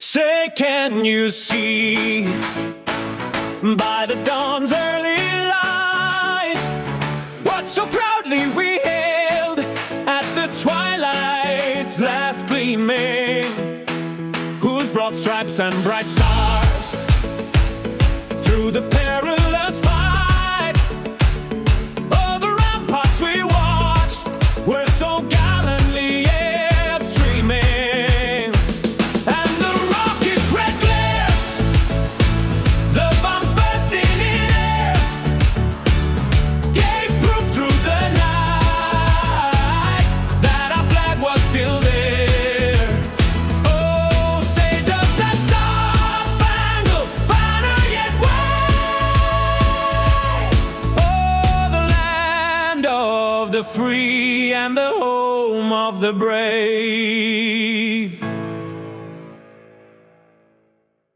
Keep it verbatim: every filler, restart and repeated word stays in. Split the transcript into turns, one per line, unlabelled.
Say, can you see by the dawn's early light what so proudly we hailed at the twilight's last gleaming, whose broad stripes and bright stars through the perilous fight o'er the ramparts we watched were so gallantly yeah, streaming. And the rocket's red glare, the bombs bursting in air, gave proof through the night that our flag was still there. Oh, say does that star-spangled banner yet wave? Oh, the land of the free and the home of the brave.